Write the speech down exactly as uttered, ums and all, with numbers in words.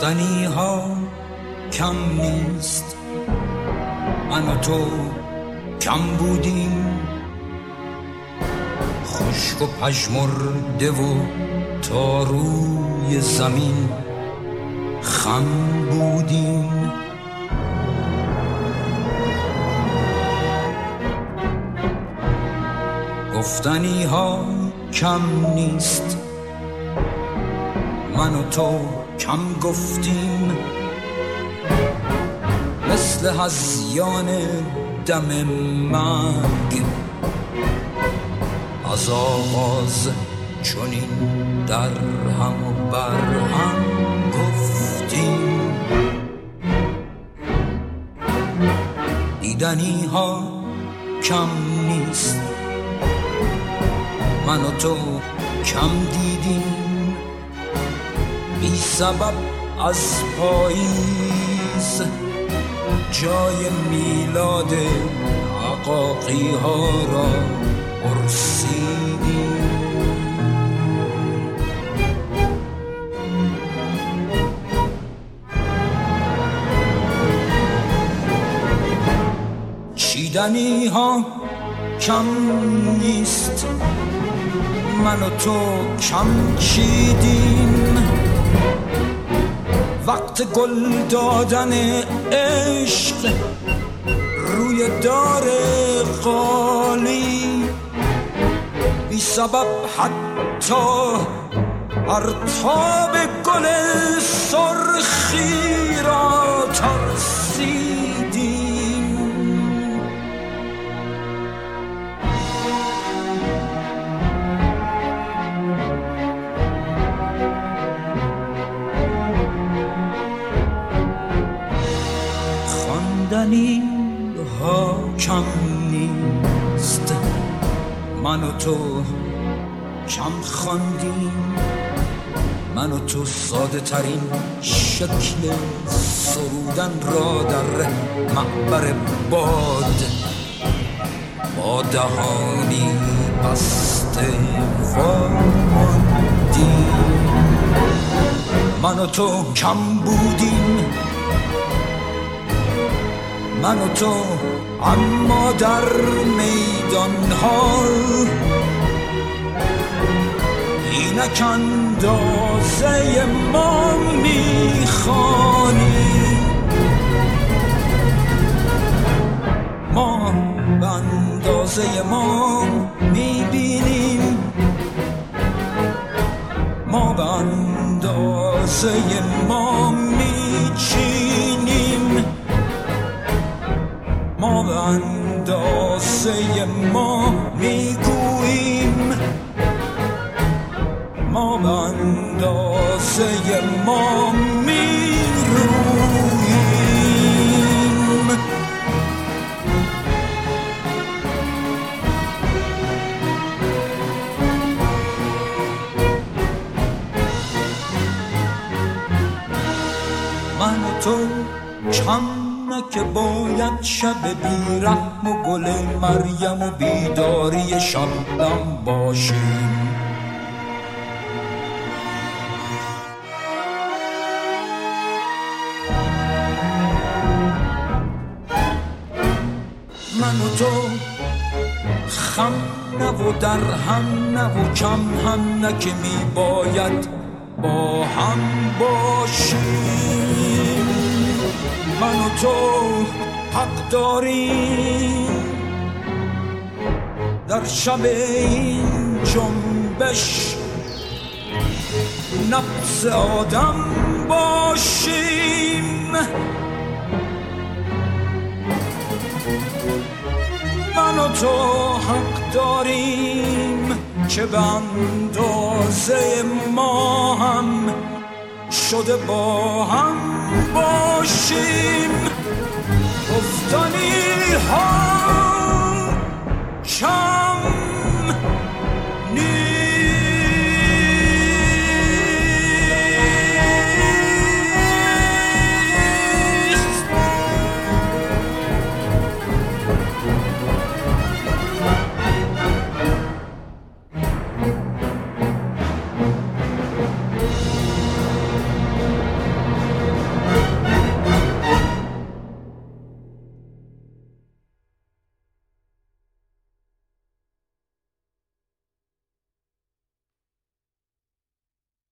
گفتنی ها کم نیست، من و تو کم بودیم، خشک و پژمرده و تا روی زمین خم بودیم. گفتنی ها کم نیست، من و تو کم گفتیم، مثل هذیان دم مرگ از آغاز چنین در هم و بر هم گفتیم. دیدنی ها کم نیست، من و تو کم دیدیم، بی سبب از پاییز جای میلاد عقاقی ها را پرسیدیم. چیدنی ها کم نیست، من و تو کم چیدیم، وقت گل دادن عشق روی دار قالی، بی سبب حتی پرتاب گل سرخی را ترسیدیم. خواندنی ها کم نیست، من و تو کم خواندیم، من و تو ساده ترین شکل سرودن را در معبر باد با دهانی بسته واندیم. من و تو کم بودیم، من و تو اما در میدان ها اینک اندازه ما میخوانیم، ما به اندازه ما میبینیم، ما به اندازه ما میچینیم، ما به اندازه ما میگوییم، ما به اندازه ما میروییم. من و تو کم که باید شب بیرحم و گل مریم و بیداری شبنم باشیم. من و تو خم نه و در هم نه و کم هم نه که می باید با هم باشیم. من و تو حق داریم در شب این جنبش نفس آدم باشیم. من و تو حق داریم که به اندازه ما هم شده با هم باشیم. گفتنی ها کم نیست.